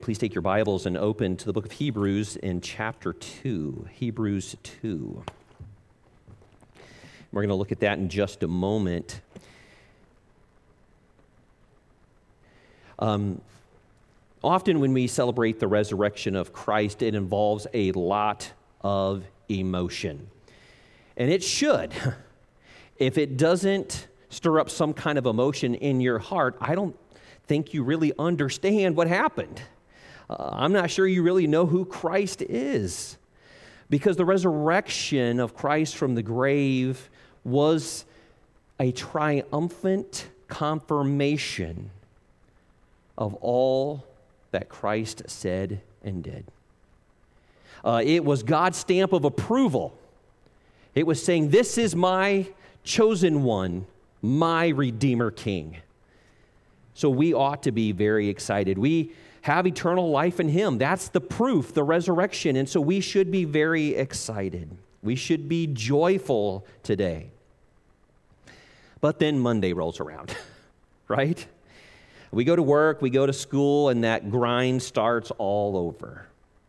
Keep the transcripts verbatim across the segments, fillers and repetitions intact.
Please take your Bibles and open to the book of Hebrews in chapter two. Hebrews two. We're going to look at that in just a moment. Um, often when we celebrate the resurrection of Christ, it involves a lot of emotion. And it should. If it doesn't stir up some kind of emotion in your heart, I don't think you really understand what happened. Uh, I'm not sure you really know who Christ is, because the resurrection of Christ from the grave was a triumphant confirmation of all that Christ said and did. Uh, it was God's stamp of approval. It was saying, this is my chosen one, my Redeemer King. So we ought to be very excited. We have eternal life in Him. That's the proof, the resurrection. And so we should be very excited. We should be joyful today. But then Monday rolls around, right? We go to work, we go to school, and that grind starts all over.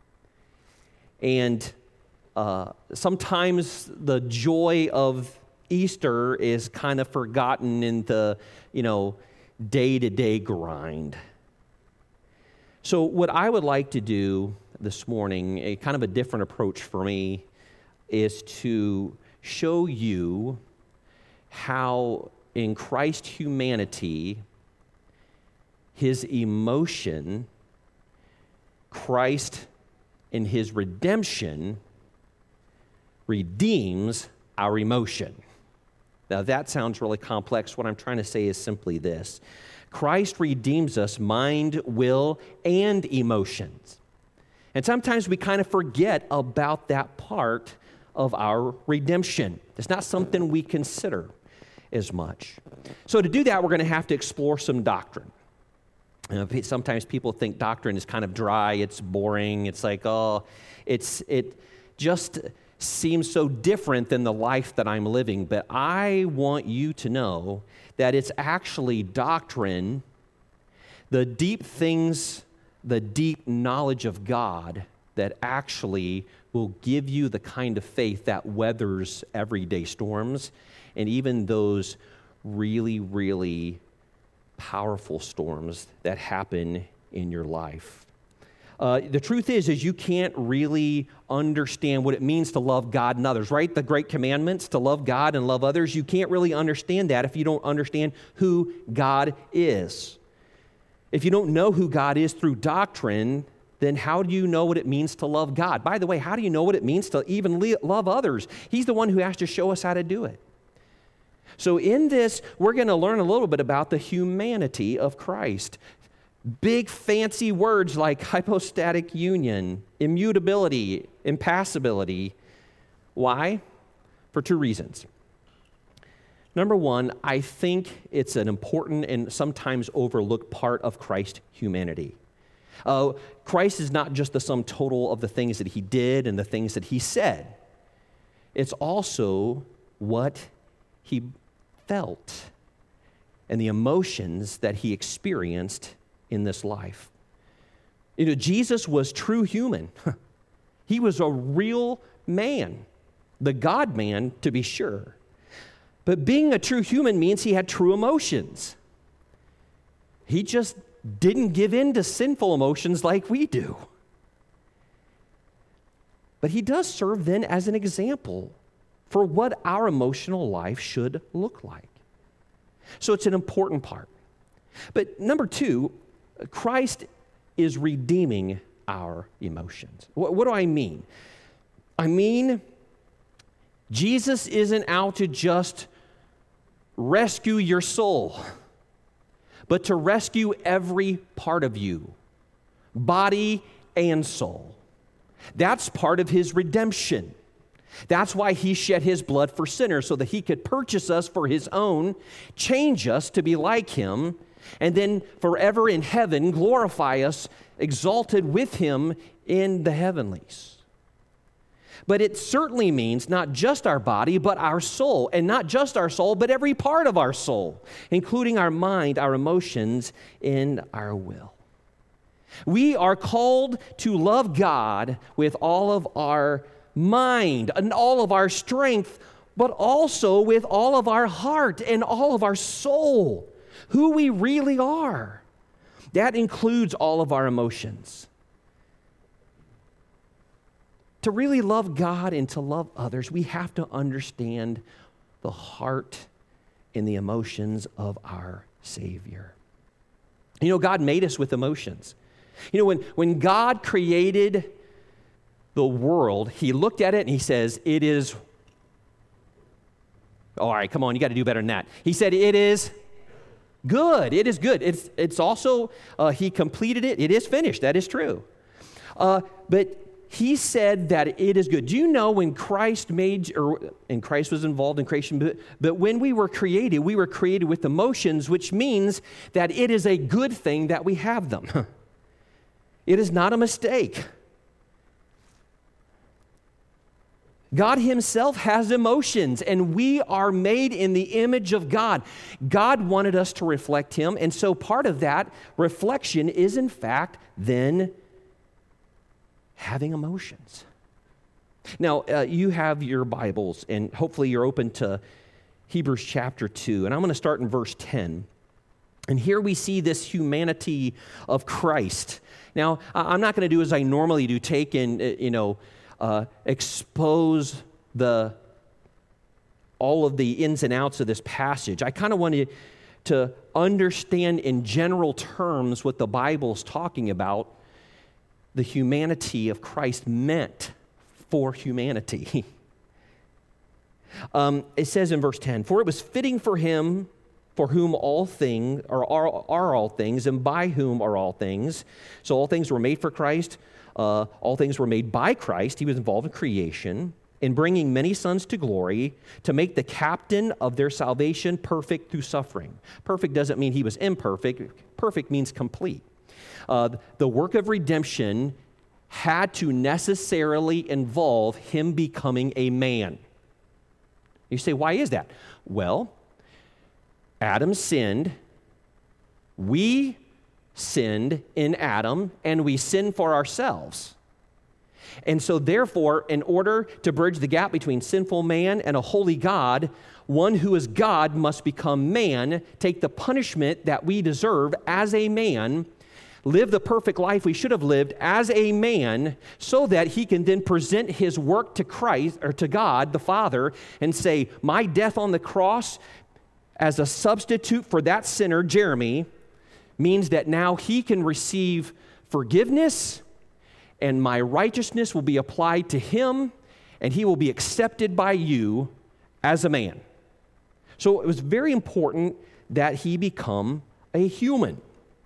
And uh, sometimes the joy of Easter is kind of forgotten in the, you know, day-to-day grind. So what I would like to do this morning, a kind of a different approach for me, is to show you how in Christ's humanity, His emotion, Christ in His redemption redeems our emotion. Now that sounds really complex. What I'm trying to say is simply this. Christ redeems us mind, will, and emotions. And sometimes we kind of forget about that part of our redemption. It's not something we consider as much. So to do that, we're going to have to explore some doctrine. Uh, sometimes people think doctrine is kind of dry, it's boring, it's like, oh, it's it just seems so different than the life that I'm living. But I want you to know that it's actually doctrine, the deep things, the deep knowledge of God that actually will give you the kind of faith that weathers everyday storms and even those really, really powerful storms that happen in your life. Uh, the truth is, is you can't really understand what it means to love God and others, right? The great commandments to love God and love others, you can't really understand that if you don't understand who God is. If you don't know who God is through doctrine, then how do you know what it means to love God? By the way, how do you know what it means to even le- love others? He's the one who has to show us how to do it. So in this, we're going to learn a little bit about the humanity of Christ. Big fancy words like hypostatic union, immutability, impassibility. Why? For two reasons. Number one, I think it's an important and sometimes overlooked part of Christ's humanity. Uh, Christ is not just the sum total of the things that He did and the things that He said. It's also what He felt and the emotions that He experienced in this life. You know, Jesus was true human. He was a real man, the God-man to be sure. But being a true human means He had true emotions. He just didn't give in to sinful emotions like we do. But He does serve then as an example for what our emotional life should look like. So it's an important part. But number two, Christ is redeeming our emotions. What, what do I mean? I mean, Jesus isn't out to just rescue your soul, but to rescue every part of you, body and soul. That's part of His redemption. That's why He shed His blood for sinners, so that He could purchase us for His own, change us to be like Him, and then forever in heaven glorify us, exalted with Him in the heavenlies. But it certainly means not just our body, but our soul. And not just our soul, but every part of our soul, including our mind, our emotions, and our will. We are called to love God with all of our mind and all of our strength, but also with all of our heart and all of our soul, who we really are. That includes all of our emotions. To really love God and to love others, we have to understand the heart and the emotions of our Savior. You know, God made us with emotions. You know, when, when God created the world, he looked at it and he says, it is, all right, come on, you got to do better than that. He said, it is good. It is good. It's, it's also, uh, he completed it. It is finished. That is true. Uh, but he said that it is good. Do you know when Christ made, or and Christ was involved in creation, but, but when we were created, we were created with emotions, which means that it is a good thing that we have them. It is not a mistake. God himself has emotions, and we are made in the image of God. God wanted us to reflect him, and so part of that reflection is, in fact, then having emotions. Now, uh, you have your Bibles, and hopefully you're open to Hebrews chapter two, and I'm going to start in verse ten. And here we see this humanity of Christ. Now, I'm not going to do as I normally do, take and, you know, uh, expose the all of the ins and outs of this passage. I kind of wanted to understand in general terms what the Bible's talking about, the humanity of Christ meant for humanity. um, it says in verse ten, for it was fitting for him for whom all things are, are, are all things, and by whom are all things. So all things were made for Christ. Uh, all things were made by Christ. He was involved in creation, in bringing many sons to glory, to make the captain of their salvation perfect through suffering. Perfect doesn't mean he was imperfect. Perfect means complete. Uh, the work of redemption had to necessarily involve him becoming a man. You say, why is that? Well, Adam sinned. We sinned in Adam, and we sinned for ourselves. And so therefore, in order to bridge the gap between sinful man and a holy God, one who is God must become man, take the punishment that we deserve as a man, live the perfect life we should have lived as a man, so that he can then present his work to Christ, or to God the Father, and say, my death on the cross as a substitute for that sinner, Jeremy, means that now he can receive forgiveness, and my righteousness will be applied to him, and he will be accepted by you as a man. So it was very important that he become a human.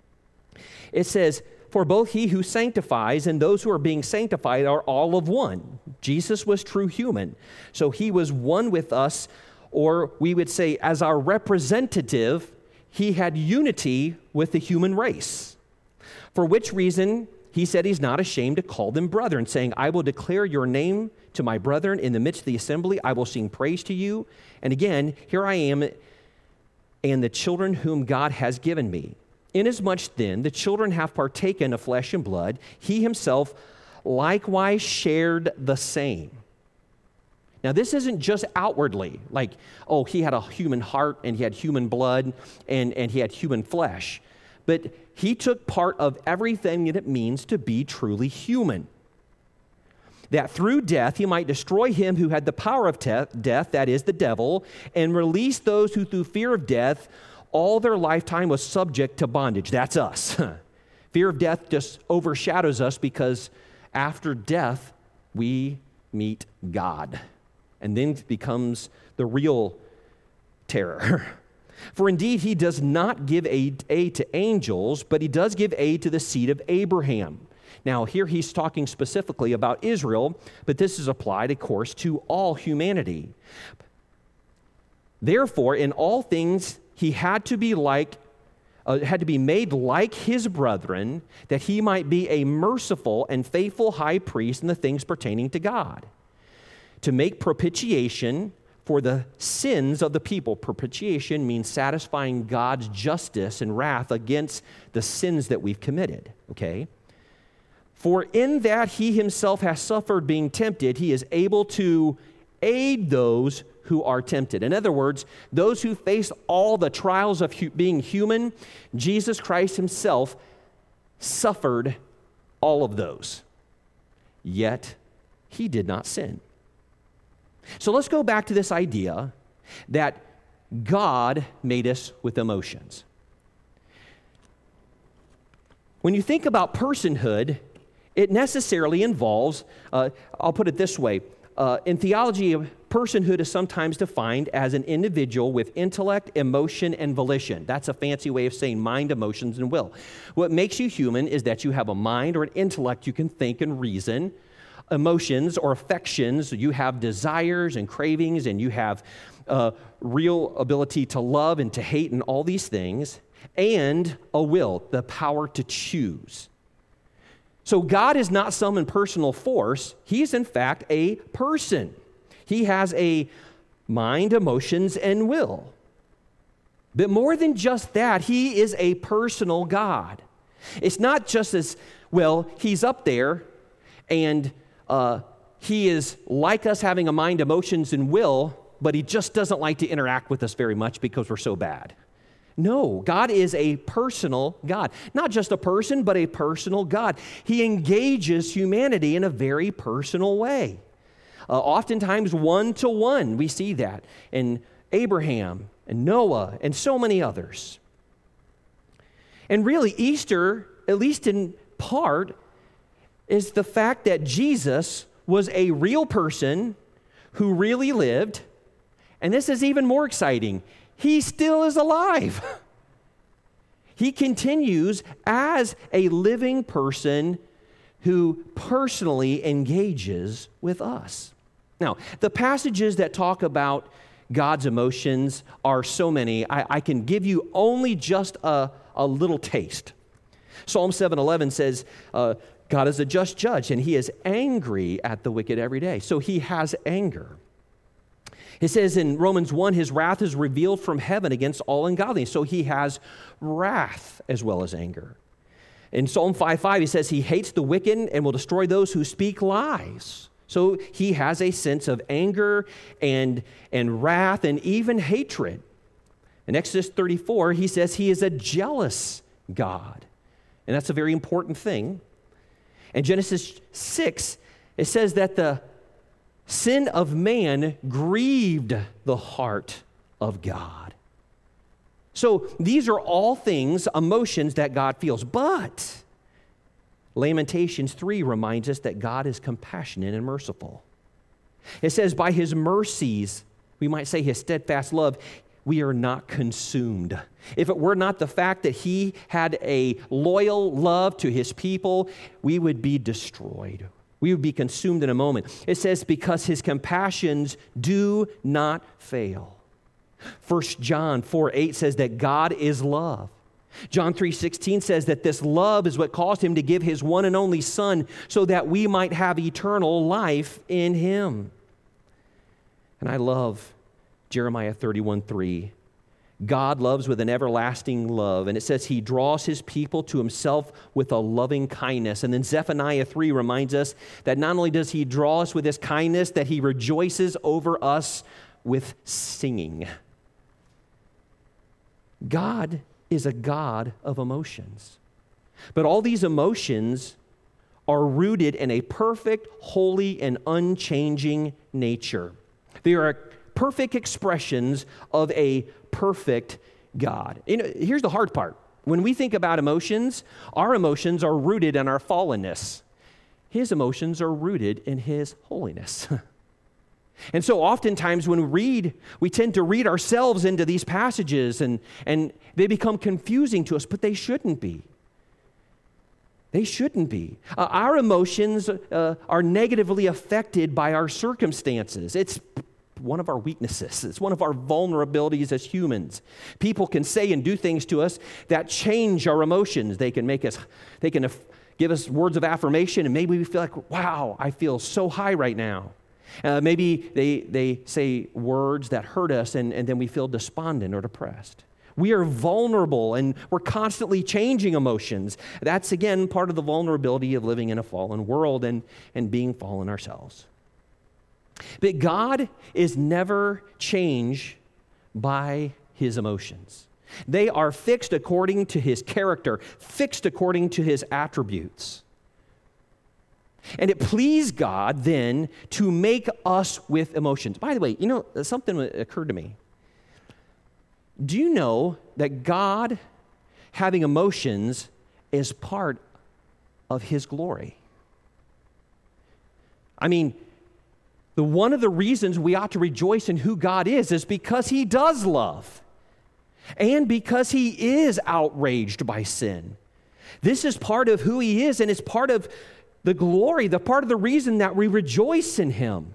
It says, for both he who sanctifies and those who are being sanctified are all of one. Jesus was true human. So he was one with us, or we would say as our representative, he had unity with the human race. For which reason, he said he's not ashamed to call them brethren, saying, I will declare your name to my brethren in the midst of the assembly. I will sing praise to you. And again, here I am and the children whom God has given me. Inasmuch then, the children have partaken of flesh and blood, he himself likewise shared the same. Now, this isn't just outwardly, like, oh, he had a human heart and he had human blood and, and he had human flesh. But he took part of everything that it means to be truly human. That through death he might destroy him who had the power of te- death, that is the devil, and release those who through fear of death all their lifetime was subject to bondage. That's us. Fear of death just overshadows us because after death, we meet God. And then it becomes the real terror. For indeed, he does not give aid, aid to angels, but he does give aid to the seed of Abraham. Now, here he's talking specifically about Israel, but this is applied, of course, to all humanity. Therefore, in all things, he had to be like, uh, had to be made like his brethren, that he might be a merciful and faithful high priest in the things pertaining to God, to make propitiation for the sins of the people. Propitiation means satisfying God's justice and wrath against the sins that we've committed, okay? For in that he himself has suffered being tempted, he is able to aid those who are tempted. In other words, those who face all the trials of hu- being human, Jesus Christ himself suffered all of those. Yet he did not sin. So let's go back to this idea that God made us with emotions. When you think about personhood, it necessarily involves, uh, I'll put it this way, uh, in theology, personhood is sometimes defined as an individual with intellect, emotion, and volition. That's a fancy way of saying mind, emotions, and will. What makes you human is that you have a mind or an intellect you can think and reason. Emotions or affections, you have desires and cravings, and you have uh, real ability to love and to hate and all these things, and a will, the power to choose. So God is not some impersonal force. He's in fact a person. He has a mind, emotions, and will. But more than just that, he is a personal God. It's not just as, well, he's up there and uh, he is like us having a mind, emotions, and will, but he just doesn't like to interact with us very much because we're so bad. No, God is a personal God. Not just a person, but a personal God. He engages humanity in a very personal way. Uh, oftentimes one-to-one, we see that in Abraham and Noah and so many others. And really, Easter, at least in part, is the fact that Jesus was a real person who really lived, and this is even more exciting. He still is alive. He continues as a living person who personally engages with us. Now, the passages that talk about God's emotions are so many. I, I can give you only just a, a little taste. Psalm seven eleven says, uh, God is a just judge, and he is angry at the wicked every day. So he has anger. It says in Romans one, his wrath is revealed from heaven against all ungodliness. So he has wrath as well as anger. In Psalm five five, he says he hates the wicked and will destroy those who speak lies. So he has a sense of anger and, and wrath and even hatred. In Exodus thirty-four, he says he is a jealous God. And that's a very important thing. In Genesis six, it says that the sin of man grieved the heart of God. So these are all things, emotions that God feels. But Lamentations three reminds us that God is compassionate and merciful. It says, by his mercies, we might say his steadfast love, we are not consumed. If it were not the fact that he had a loyal love to his people, we would be destroyed. We would be consumed in a moment. It says, because his compassions do not fail. First John four eight says that God is love. John three sixteen says that this love is what caused him to give his one and only Son so that we might have eternal life in him. And I love Jeremiah thirty-one three. God loves with an everlasting love. And it says he draws his people to himself with a loving kindness. And then Zephaniah three reminds us that not only does he draw us with his kindness, that he rejoices over us with singing. God is a God of emotions. But all these emotions are rooted in a perfect, holy, and unchanging nature. They are perfect expressions of a perfect God. You know, here's the hard part. When we think about emotions, our emotions are rooted in our fallenness. His emotions are rooted in his holiness. And so oftentimes when we read, we tend to read ourselves into these passages and, and they become confusing to us, but they shouldn't be. They shouldn't be. Uh, our emotions uh, are negatively affected by our circumstances. It's one of our weaknesses. It's one of our vulnerabilities as humans. People can say and do things to us that change our emotions. They can make us, they can af- give us words of affirmation, and maybe we feel like, wow, I feel so high right now. Uh, maybe they, they say words that hurt us, and, and then we feel despondent or depressed. We are vulnerable, and we're constantly changing emotions. That's, again, part of the vulnerability of living in a fallen world and, and being fallen ourselves. But God is never changed by his emotions. They are fixed according to his character, fixed according to his attributes. And it pleased God then to make us with emotions. By the way, you know, something occurred to me. Do you know that God having emotions is part of his glory? I mean, the one of the reasons we ought to rejoice in who God is is because he does love and because he is outraged by sin. This is part of who he is, and it's part of the glory, the part of the reason that we rejoice in him.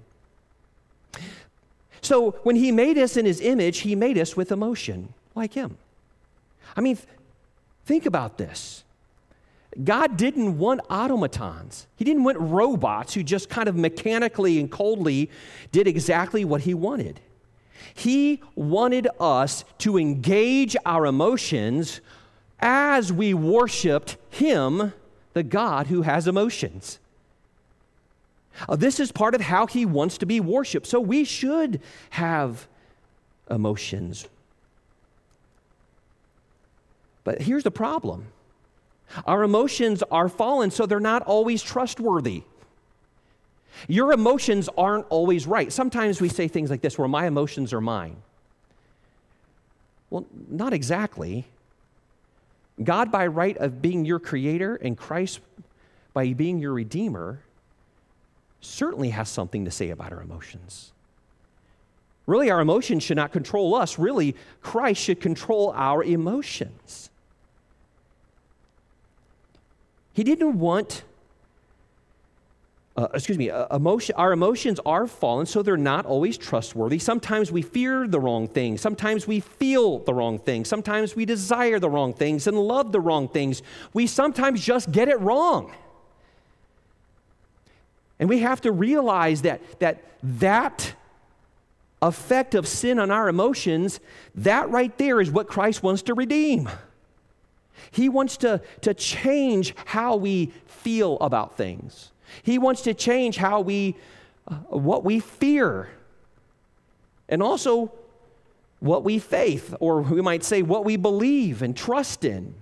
So when he made us in his image, he made us with emotion like him. I mean, th- think about this. God didn't want automatons. He didn't want robots who just kind of mechanically and coldly did exactly what he wanted. He wanted us to engage our emotions as we worshiped him, the God who has emotions. Uh, this is part of how he wants to be worshiped. So we should have emotions. But here's the problem. Our emotions are fallen, so they're not always trustworthy. Your emotions aren't always right. Sometimes we say things like this, where my emotions are mine. Well, not exactly. God, by right of being your creator, and Christ, by being your redeemer, certainly has something to say about our emotions. Really, our emotions should not control us. Really, Christ should control our emotions. He didn't want, uh, excuse me, uh, emotion, our emotions are fallen, so they're not always trustworthy. Sometimes we fear the wrong things. Sometimes we feel the wrong things. Sometimes we desire the wrong things and love the wrong things. We sometimes just get it wrong. And we have to realize that that, that effect of sin on our emotions, that right there is what Christ wants to redeem. He wants to, to change how we feel about things. He wants to change how we, uh, what we fear, and also what we faith, or we might say what we believe and trust in.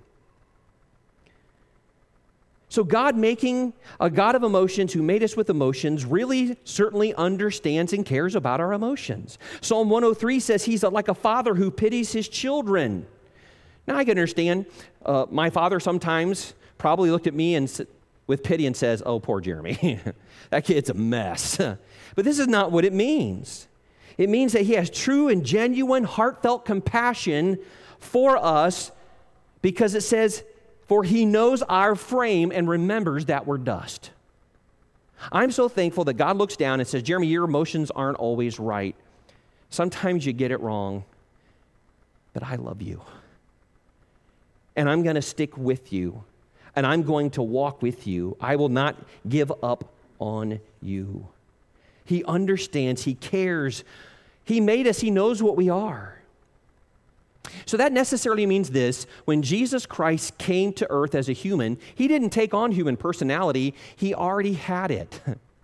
So God, making a God of emotions who made us with emotions, really certainly understands and cares about our emotions. Psalm one oh three says he's like a father who pities his children. Now I can understand, uh, my father sometimes probably looked at me and with pity and says, "Oh, poor Jeremy, that kid's a mess." But this is not what it means. It means that he has true and genuine heartfelt compassion for us, because it says, "For he knows our frame and remembers that we're dust." I'm so thankful that God looks down and says, "Jeremy, your emotions aren't always right. Sometimes you get it wrong, but I love you. And I'm going to stick with you, and I'm going to walk with you. I will not give up on you." He understands, he cares. He made us, he knows what we are. So that necessarily means this: when Jesus Christ came to earth as a human, he didn't take on human personality, he already had it.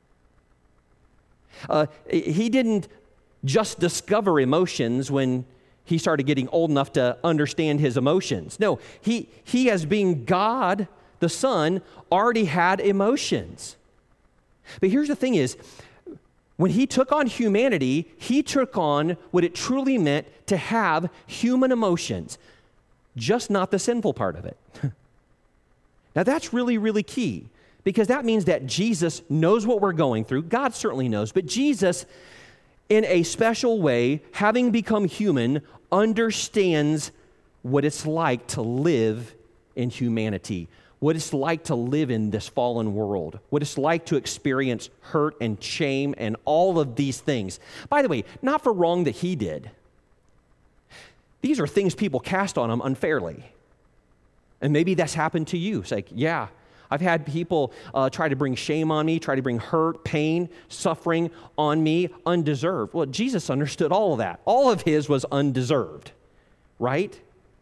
uh, he didn't just discover emotions when he started getting old enough to understand his emotions. No, he, he as being God, the Son, already had emotions. But here's the thing is, when he took on humanity, he took on what it truly meant to have human emotions, just not the sinful part of it. Now that's really, really key, because that means that Jesus knows what we're going through. God certainly knows, but Jesus, in a special way, having become human, understands what it's like to live in humanity, what it's like to live in this fallen world, what it's like to experience hurt and shame and all of these things. By the way, not for wrong that he did. These are things people cast on him unfairly. And maybe that's happened to you. It's like, yeah, I've had people uh, try to bring shame on me, try to bring hurt, pain, suffering on me, undeserved. Well, Jesus understood all of that. All of his was undeserved, right?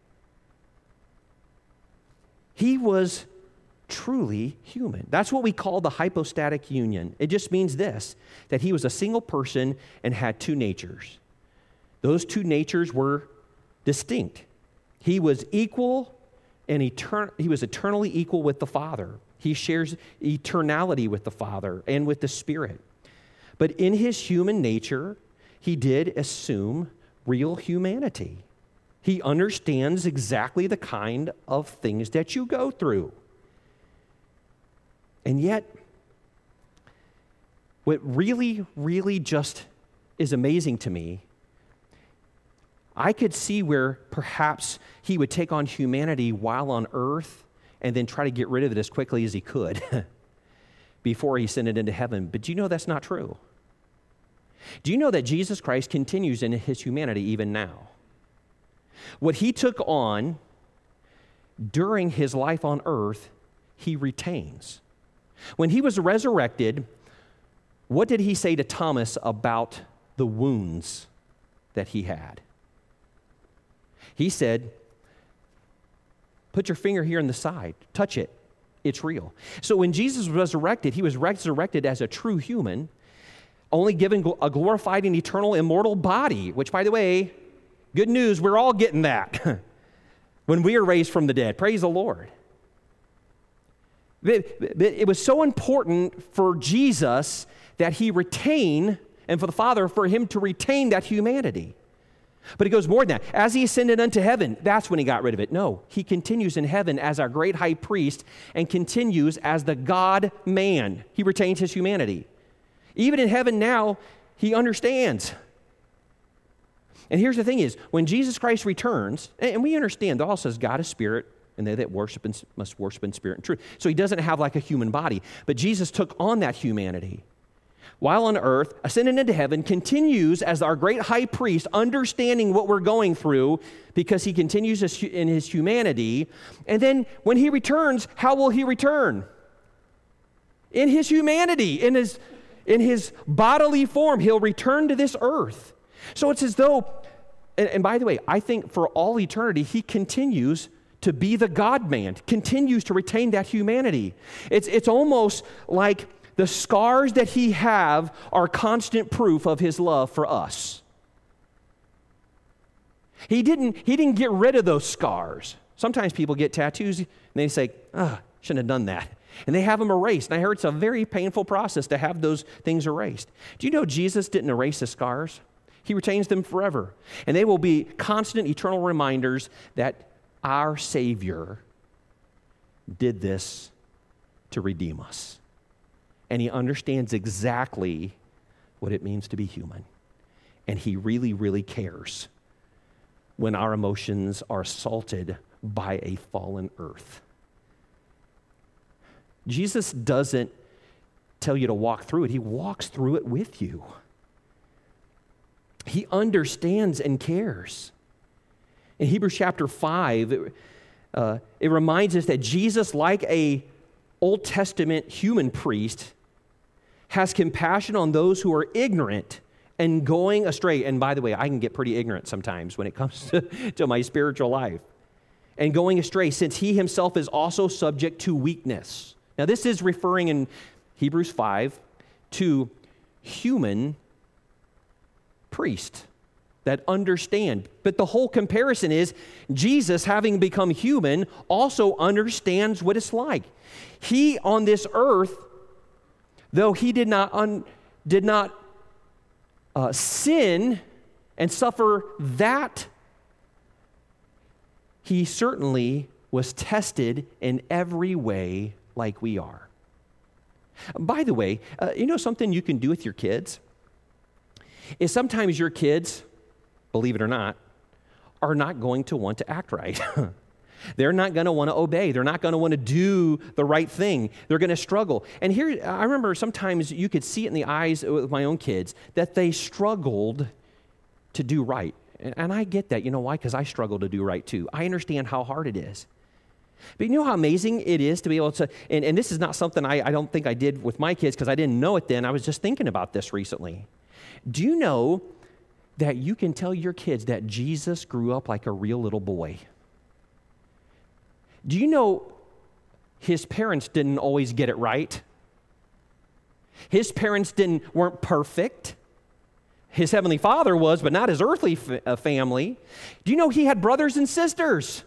He was truly human. That's what we call the hypostatic union. It just means this, that he was a single person and had two natures. Those two natures were distinct. He was equal and etern- he was eternally equal with the Father. He shares eternality with the Father and with the Spirit. But in his human nature, he did assume real humanity. He understands exactly the kind of things that you go through. And yet, what really, really just is amazing to me, I could see where perhaps he would take on humanity while on earth and then try to get rid of it as quickly as he could before he sent it into heaven. But do you know that's not true? Do you know that Jesus Christ continues in his humanity even now? What he took on during his life on earth, he retains. When he was resurrected, what did he say to Thomas about the wounds that he had? He said, put your finger here in the side, touch it, it's real. So when Jesus was resurrected, he was resurrected as a true human, only given a glorified and eternal immortal body, which, by the way, good news, we're all getting that when we are raised from the dead. Praise the Lord. It was so important for Jesus that he retain, and for the Father, for him to retain that humanity. But it goes more than that. As he ascended unto heaven, that's when he got rid of it. No, he continues in heaven as our great high priest and continues as the God-man. He retains his humanity. Even in heaven now, he understands. And here's the thing is, when Jesus Christ returns, and we understand, the law says God is spirit, and they that worship in, must worship in spirit and truth. So he doesn't have like a human body. But Jesus took on that humanity. While on earth, ascended into heaven, continues as our great high priest, understanding what we're going through because he continues in his humanity. And then when he returns, how will he return? In his humanity, in his, in his bodily form, he'll return to this earth. So it's as though, and, and by the way, I think for all eternity, he continues to be the God-man, continues to retain that humanity. It's, it's almost like the scars that he have are constant proof of his love for us. He didn't, he didn't get rid of those scars. Sometimes people get tattoos and they say, ah, oh, shouldn't have done that. And they have them erased. And I heard it's a very painful process to have those things erased. Do you know Jesus didn't erase the scars? He retains them forever. And they will be constant, eternal reminders that our Savior did this to redeem us. And he understands exactly what it means to be human. And he really, really cares when our emotions are assaulted by a fallen earth. Jesus doesn't tell you to walk through it. He walks through it with you. He understands and cares. In Hebrews chapter five, it, uh, it reminds us that Jesus, like a Old Testament human priest, has compassion on those who are ignorant and going astray. And by the way, I can get pretty ignorant sometimes when it comes to, to my spiritual life. And going astray, since he himself is also subject to weakness. Now, this is referring in Hebrews five to human priests that understand. But the whole comparison is Jesus, having become human, also understands what it's like. He on this earth, though he did not un, did not uh, sin and suffer that, he certainly was tested in every way like we are. By the way, uh, you know something you can do with your kids? Is sometimes your kids, believe it or not, are not going to want to act right. They're not going to want to obey. They're not going to want to do the right thing. They're going to struggle. And here, I remember sometimes you could see it in the eyes of my own kids that they struggled to do right. And I get that. You know why? Because I struggle to do right too. I understand how hard it is. But you know how amazing it is to be able to, and, and this is not something I, I don't think I did with my kids because I didn't know it then. I was just thinking about this recently. Do you know that you can tell your kids that Jesus grew up like a real little boy? Do you know his parents didn't always get it right. His parents didn't weren't perfect. His heavenly Father was, but not his earthly f- uh, family. Do you know he had brothers and sisters?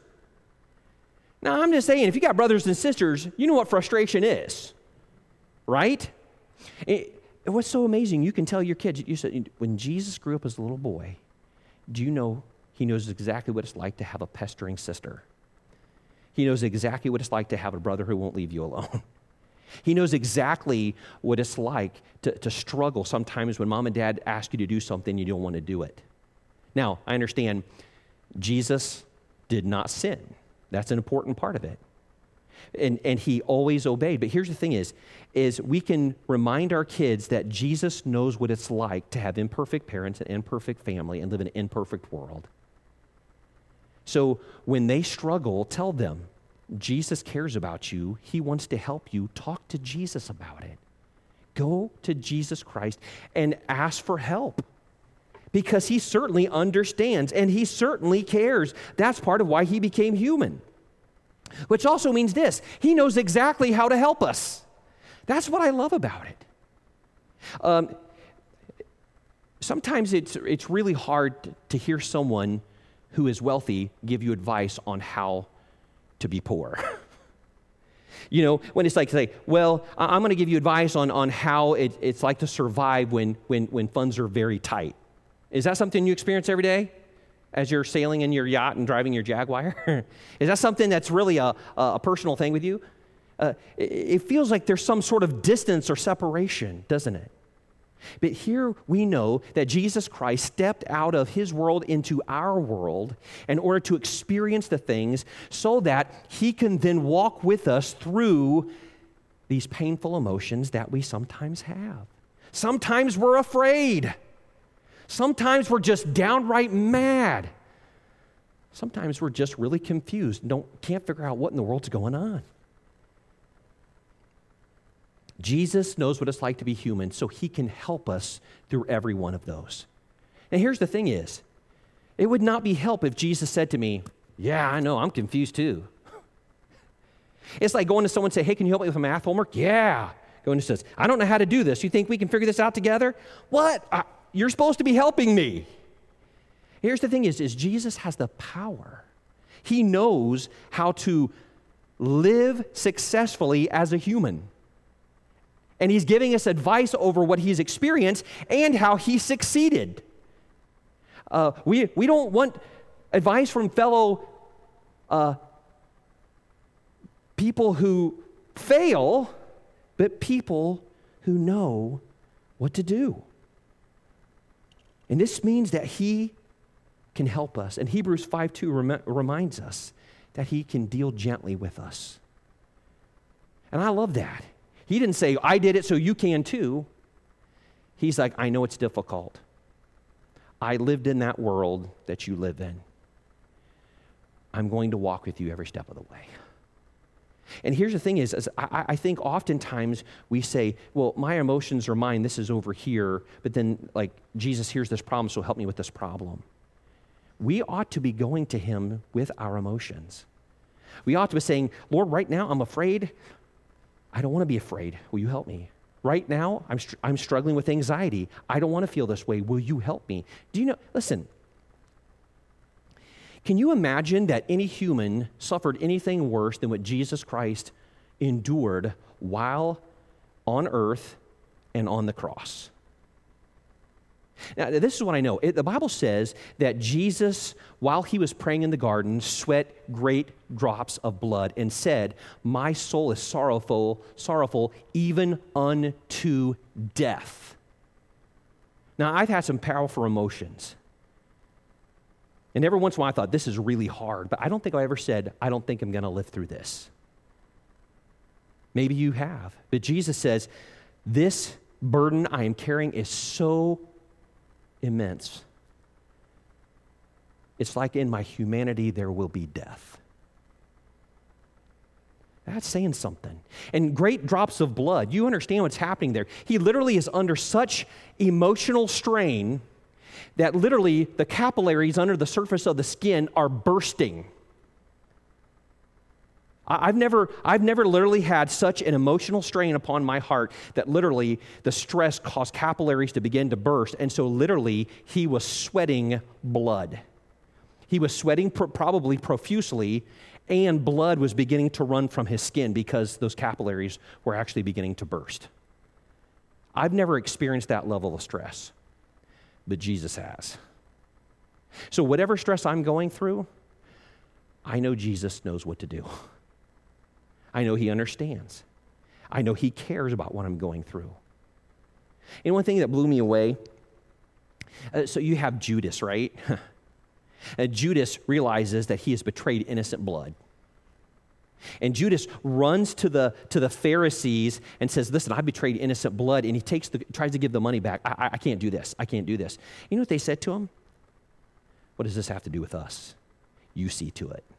Now, I'm just saying, if you got brothers and sisters, you know what frustration is, right? It, what's so amazing, you can tell your kids, you said, when Jesus grew up as a little boy, do you know he knows exactly what it's like to have a pestering sister? He knows exactly what it's like to have a brother who won't leave you alone. He knows exactly what it's like to, to struggle sometimes when mom and dad ask you to do something, you don't want to do it. Now, I understand Jesus did not sin. That's an important part of it. And, and he always obeyed. But here's the thing is, is we can remind our kids that Jesus knows what it's like to have imperfect parents, an imperfect family, and live in an imperfect world. So when they struggle, tell them, Jesus cares about you. He wants to help you. Talk to Jesus about it. Go to Jesus Christ and ask for help because he certainly understands and he certainly cares. That's part of why he became human, which also means this. He knows exactly how to help us. That's what I love about it. Um, sometimes it's, it's really hard to hear someone who is wealthy give you advice on how to be poor. You know, when it's like, say, well, I'm going to give you advice on, on how it, it's like to survive when, when, when funds are very tight. Is that something you experience every day as you're sailing in your yacht and driving your Jaguar? Is that something that's really a, a personal thing with you? Uh, it, it feels like there's some sort of distance or separation, doesn't it? But here we know that Jesus Christ stepped out of his world into our world in order to experience the things so that he can then walk with us through these painful emotions that we sometimes have. Sometimes we're afraid. Sometimes we're just downright mad. Sometimes we're just really confused and don't, can't figure out what in the world's going on. Jesus knows what it's like to be human, so he can help us through every one of those. And here's the thing is, it would not be help if Jesus said to me, yeah, I know, I'm confused too. It's like going to someone and say, hey, can you help me with a math homework? Yeah. Going and says, I don't know how to do this. You think we can figure this out together? What? I, you're supposed to be helping me. Here's the thing is, is Jesus has the power. He knows how to live successfully as a human. And he's giving us advice over what he's experienced and how he succeeded. Uh, we, we don't want advice from fellow uh, people who fail, but people who know what to do. And this means that he can help us. And Hebrews five two rem- reminds us that he can deal gently with us. And I love that. He didn't say, I did it so you can too. He's like, I know it's difficult. I lived in that world that you live in. I'm going to walk with you every step of the way. And here's the thing is, is I, I think oftentimes we say, well, my emotions are mine, this is over here, but then like, Jesus, here's this problem, so help me with this problem. We ought to be going to him with our emotions. We ought to be saying, Lord, right now I'm afraid. I don't want to be afraid. Will you help me? Right now, I'm str- I'm struggling with anxiety. I don't want to feel this way. Will you help me? Do you know, listen, can you imagine that any human suffered anything worse than what Jesus Christ endured while on earth and on the cross? Now, this is what I know. It, the Bible says that Jesus, while he was praying in the garden, sweat great drops of blood and said, my soul is sorrowful, sorrowful, even unto death. Now, I've had some powerful emotions. And every once in a while I thought, this is really hard, but I don't think I ever said, I don't think I'm going to live through this. Maybe you have. But Jesus says, this burden I am carrying is so immense. It's like in my humanity there will be death. That's saying something. And great drops of blood. You understand what's happening there. He literally is under such emotional strain that literally the capillaries under the surface of the skin are bursting. I've never, I've never literally had such an emotional strain upon my heart that literally the stress caused capillaries to begin to burst. And so literally he was sweating blood. He was sweating pr- probably profusely, and blood was beginning to run from his skin because those capillaries were actually beginning to burst. I've never experienced that level of stress, but Jesus has. So whatever stress I'm going through, I know Jesus knows what to do. I know he understands. I know he cares about what I'm going through. And one thing that blew me away, uh, so you have Judas, right? uh, Judas realizes that he has betrayed innocent blood. And Judas runs to the to the Pharisees and says, listen, I betrayed innocent blood. And he takes the, tries to give the money back. I, I, I can't do this. I can't do this. You know what they said to him? What does this have to do with us? You see to it.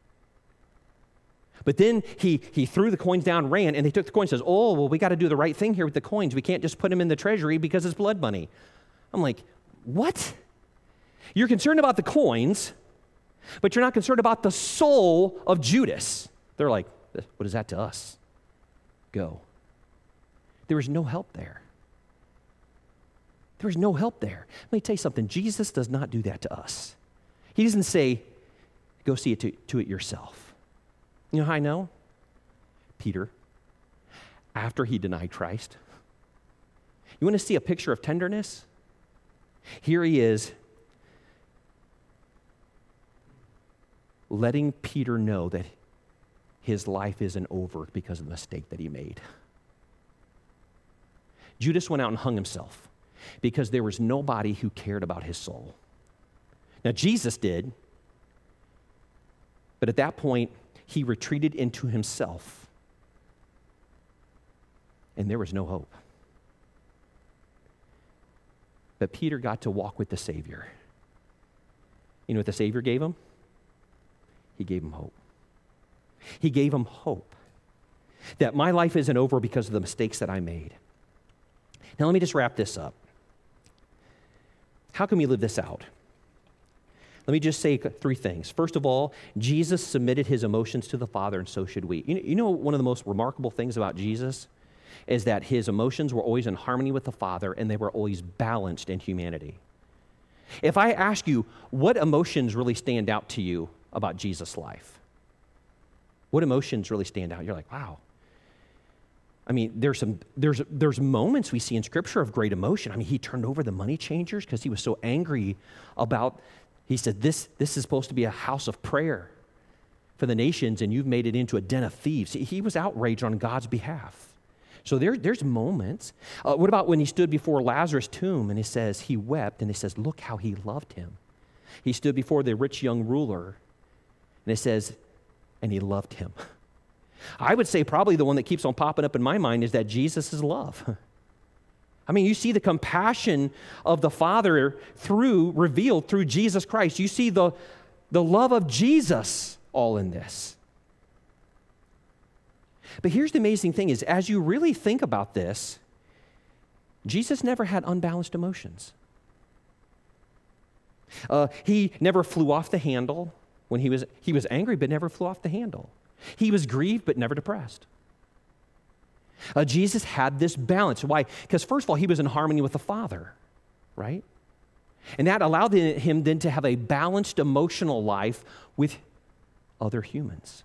But then he he threw the coins down, ran, and they took the coins and says, oh, well, we got to do the right thing here with the coins. We can't just put them in the treasury because it's blood money. I'm like, what? You're concerned about the coins, but you're not concerned about the soul of Judas. They're like, what is that to us? Go. There was no help there. There was no help there. Let me tell you something. Jesus does not do that to us. He doesn't say, go see it to, to it yourself. You know how I know? Peter, after he denied Christ. You want to see a picture of tenderness? Here he is, letting Peter know that his life isn't over because of the mistake that he made. Judas went out and hung himself because there was nobody who cared about his soul. Now, Jesus did, but at that point, he retreated into himself, and there was no hope. But Peter got to walk with the Savior. You know what the Savior gave him? He gave him hope. He gave him hope that my life isn't over because of the mistakes that I made. Now, let me just wrap this up. How can we live this out? Let me just say three things. First of all, Jesus submitted his emotions to the Father, and so should we. You know, you know one of the most remarkable things about Jesus is that his emotions were always in harmony with the Father, and they were always balanced in humanity. If I ask you, what emotions really stand out to you about Jesus' life? What emotions really stand out? You're like, wow. I mean, there's some there's there's moments we see in Scripture of great emotion. I mean, he turned over the money changers because he was so angry about. He said, this, this is supposed to be a house of prayer for the nations, and you've made it into a den of thieves. He was outraged on God's behalf. So there, there's moments. Uh, what about when he stood before Lazarus' tomb, and he says he wept, and he says, look how he loved him. He stood before the rich young ruler, and it says, and he loved him. I would say probably the one that keeps on popping up in my mind is that Jesus' love. I mean, you see the compassion of the Father through, revealed through Jesus Christ. You see the, the love of Jesus all in this. But here's the amazing thing is, as you really think about this, Jesus never had unbalanced emotions. Uh, he never flew off the handle when he was, he was angry, but never flew off the handle. He was grieved, but never depressed. Uh, Jesus had this balance. Why? Because first of all, he was in harmony with the Father, right? And that allowed him then to have a balanced emotional life with other humans.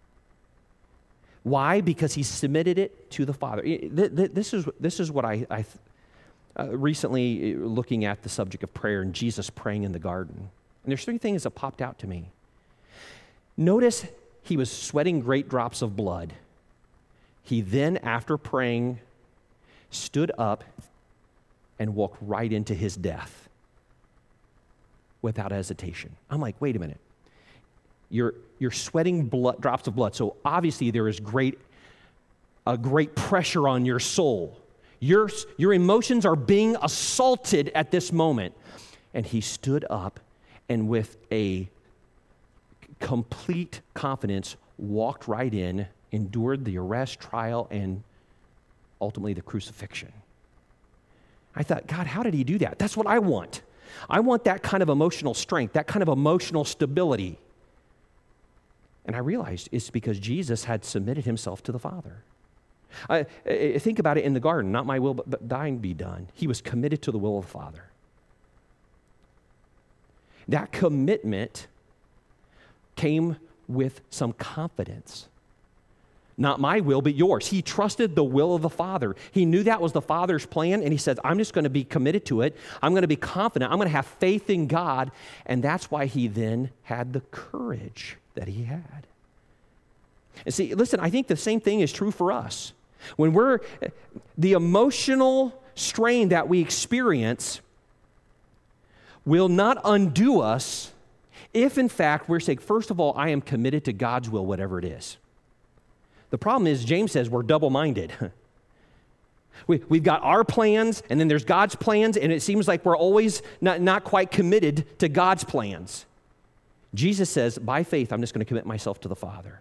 Why? Because he submitted it to the Father. This is, this is what I, I uh, recently looking at the subject of prayer and Jesus praying in the garden. And there's three things that popped out to me. Notice he was sweating great drops of blood. He then, after praying, stood up and walked right into his death without hesitation. I'm like, wait a minute. You're, you're sweating blood, drops of blood, so obviously there is great, a great pressure on your soul. Your, your emotions are being assaulted at this moment. And he stood up and with a complete confidence walked right in, endured the arrest, trial, and ultimately the crucifixion. I thought, God, how did he do that? That's what I want. I want that kind of emotional strength, that kind of emotional stability. And I realized it's because Jesus had submitted himself to the Father. I, I think about it in the garden, not my will, but, but thine be done. He was committed to the will of the Father. That commitment came with some confidence. Not my will, but yours. He trusted the will of the Father. He knew that was the Father's plan, and he said, I'm just going to be committed to it. I'm going to be confident. I'm going to have faith in God. And that's why he then had the courage that he had. And see, listen, I think the same thing is true for us. When we're, the emotional strain that we experience will not undo us if, in fact, we're saying, first of all, I am committed to God's will, whatever it is. The problem is, James says, we're double-minded. we, we've got our plans, and then there's God's plans, and it seems like we're always not, not quite committed to God's plans. Jesus says, by faith, I'm just going to commit myself to the Father.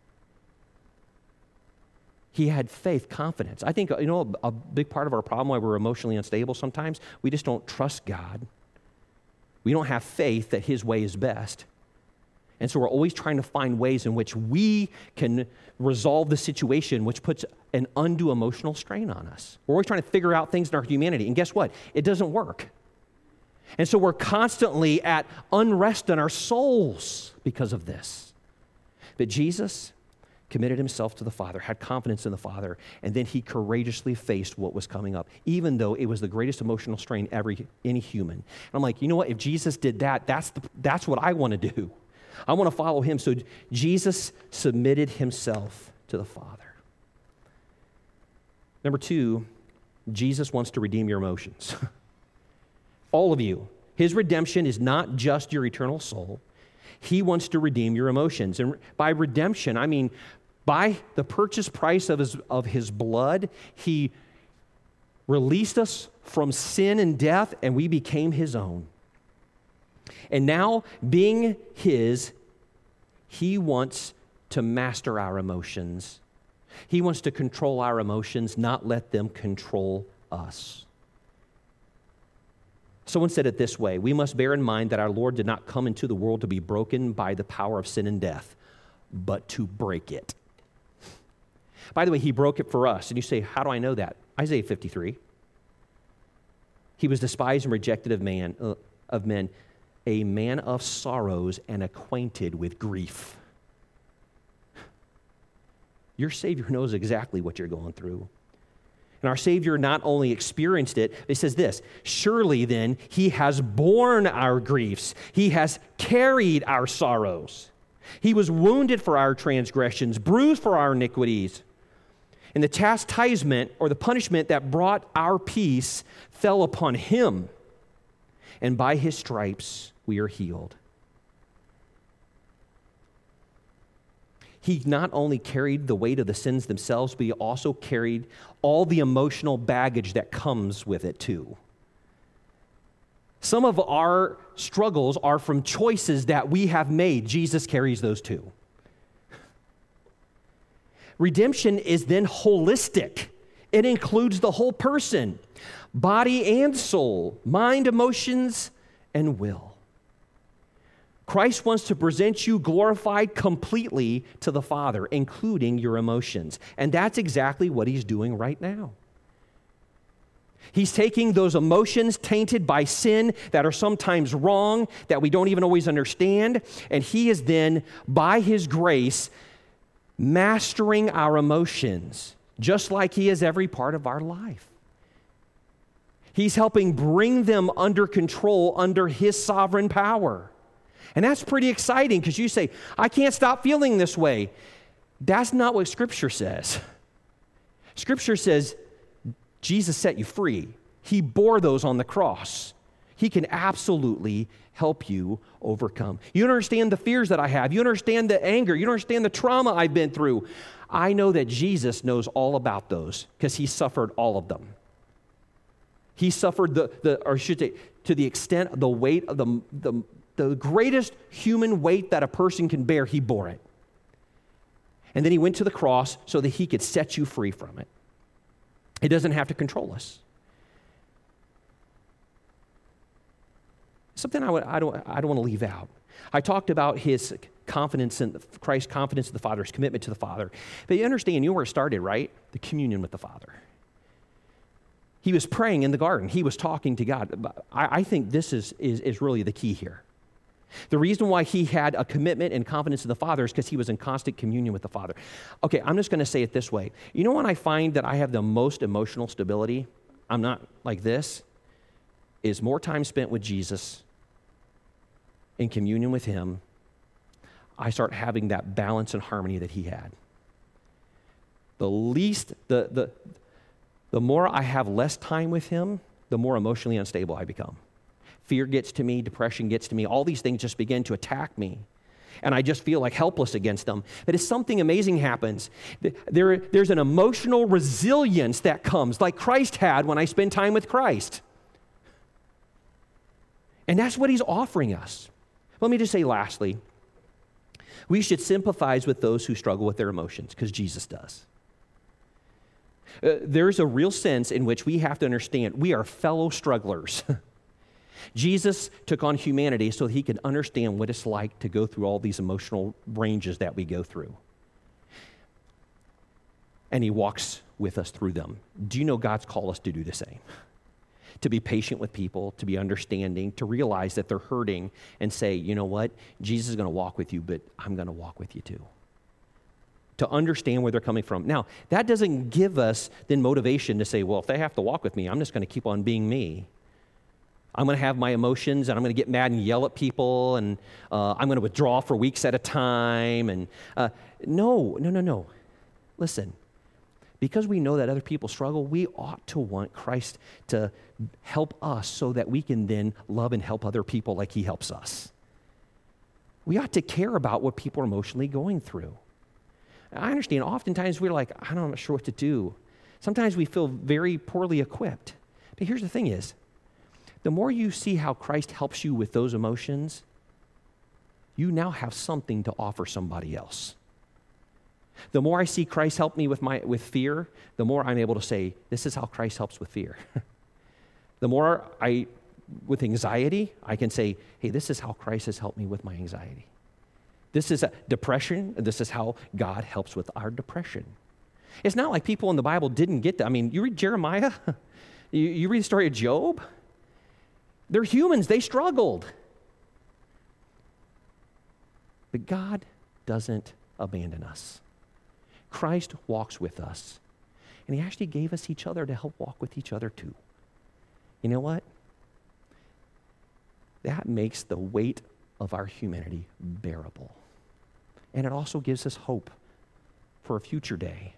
He had faith, confidence. I think, you know, a big part of our problem why we're emotionally unstable sometimes, we just don't trust God. We don't have faith that his way is best. And so we're always trying to find ways in which we can resolve the situation, which puts an undue emotional strain on us. We're always trying to figure out things in our humanity. And guess what? It doesn't work. And so we're constantly at unrest in our souls because of this. But Jesus committed himself to the Father, had confidence in the Father, and then he courageously faced what was coming up, even though it was the greatest emotional strain ever any human. And I'm like, you know what? If Jesus did that, that's, the, that's what I want to do. I want to follow him. So Jesus submitted himself to the Father. Number two, Jesus wants to redeem your emotions. All of you. His redemption is not just your eternal soul. He wants to redeem your emotions. And by redemption, I mean by the purchase price of his, of his blood, he released us from sin and death, and we became his own. And now, being his, he wants to master our emotions. He wants to control our emotions, not let them control us. Someone said it this way: we must bear in mind that our Lord did not come into the world to be broken by the power of sin and death, but to break it. By the way, he broke it for us. And you say, how do I know that? Isaiah fifty-three. He was despised and rejected of man, uh, of men, a man of sorrows and acquainted with grief. Your Savior knows exactly what you're going through. And our Savior not only experienced it, it says this: surely then he has borne our griefs. He has carried our sorrows. He was wounded for our transgressions, bruised for our iniquities. And the chastisement or the punishment that brought our peace fell upon him. And by his stripes we are healed. He not only carried the weight of the sins themselves, but he also carried all the emotional baggage that comes with it too. Some of our struggles are from choices that we have made. Jesus carries those too. Redemption is then holistic. It includes the whole person, body and soul, mind, emotions, and will. Christ wants to present you glorified completely to the Father, including your emotions. And that's exactly what he's doing right now. He's taking those emotions tainted by sin that are sometimes wrong, that we don't even always understand, and he is then, by his grace, mastering our emotions, just like he is every part of our life. He's helping bring them under control, under his sovereign power. And that's pretty exciting, because you say, I can't stop feeling this way. That's not what Scripture says. Scripture says Jesus set you free. He bore those on the cross. He can absolutely help you overcome. You understand the fears that I have. You understand the anger. You understand the trauma I've been through. I know that Jesus knows all about those because he suffered all of them. He suffered the, the or should say, to the extent, the weight of the, the, the greatest human weight that a person can bear, he bore it. And then he went to the cross so that he could set you free from it. It doesn't have to control us. Something I, would, I don't, I don't want to leave out. I talked about his confidence in Christ's confidence in the Father, his commitment to the Father. But you understand, you know where it started, right? The communion with the Father. He was praying in the garden. He was talking to God. I, I think this is, is, is really the key here. The reason why he had a commitment and confidence in the Father is because he was in constant communion with the Father. Okay, I'm just going to say it this way. You know when I find that I have the most emotional stability, I'm not like this, is more time spent with Jesus, in communion with him, I start having that balance and harmony that he had. The least, the, the, the more I have less time with him, the more emotionally unstable I become. Fear gets to me, depression gets to me, all these things just begin to attack me. And I just feel like helpless against them. But if something amazing happens, there, there's an emotional resilience that comes, like Christ had when I spend time with Christ. And that's what he's offering us. Let me just say lastly, we should sympathize with those who struggle with their emotions, because Jesus does. Uh, there's a real sense in which we have to understand we are fellow strugglers. Jesus took on humanity so that he could understand what it's like to go through all these emotional ranges that we go through. And he walks with us through them. Do you know God's called us to do the same? To be patient with people, to be understanding, to realize that they're hurting and say, you know what, Jesus is going to walk with you, but I'm going to walk with you too. To understand where they're coming from. Now, that doesn't give us then motivation to say, well, if they have to walk with me, I'm just going to keep on being me. I'm going to have my emotions, and I'm going to get mad and yell at people, and uh, I'm going to withdraw for weeks at a time. And uh, no, no, no, no. Listen. Because we know that other people struggle, we ought to want Christ to help us so that we can then love and help other people like he helps us. We ought to care about what people are emotionally going through. I understand, oftentimes we're like, I'm not sure what to do. Sometimes we feel very poorly equipped. But here's the thing is, the more you see how Christ helps you with those emotions, you now have something to offer somebody else. The more I see Christ help me with my with fear, the more I'm able to say, this is how Christ helps with fear. The more I, with anxiety, I can say, hey, this is how Christ has helped me with my anxiety. This is a depression, and this is how God helps with our depression. It's not like people in the Bible didn't get that. I mean, you read Jeremiah, you, you read the story of Job. They're humans, they struggled. But God doesn't abandon us. Christ walks with us. And he actually gave us each other to help walk with each other too. You know what? That makes the weight of our humanity bearable. And it also gives us hope for a future day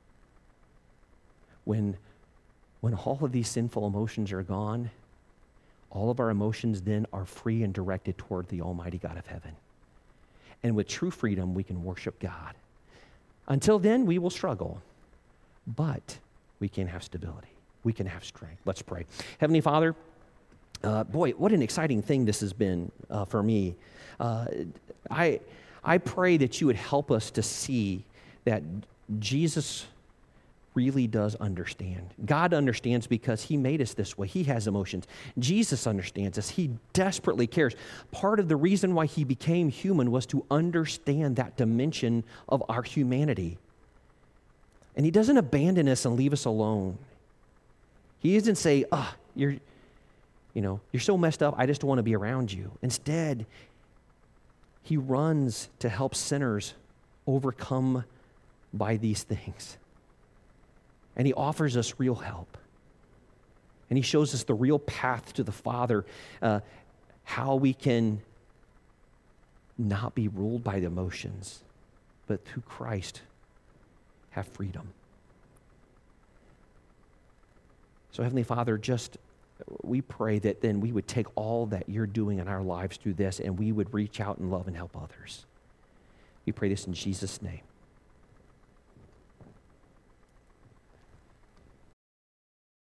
when, when all of these sinful emotions are gone, all of our emotions then are free and directed toward the Almighty God of heaven. And with true freedom, we can worship God. Until then, we will struggle, but we can have stability. We can have strength. Let's pray. Heavenly Father, uh, boy, what an exciting thing this has been uh, for me. Uh, I, I pray that you would help us to see that Jesus really does understand. God understands because he made us this way. He has emotions. Jesus understands us. He desperately cares. Part of the reason why he became human was to understand that dimension of our humanity. And he doesn't abandon us and leave us alone. He doesn't say, ah, oh, you're, you know, you're so messed up, I just don't want to be around you. Instead, he runs to help sinners overcome by these things. And he offers us real help. And he shows us the real path to the Father, uh, how we can not be ruled by the emotions, but through Christ have freedom. So Heavenly Father, just we pray that then we would take all that you're doing in our lives through this, and we would reach out and love and help others. We pray this in Jesus' name.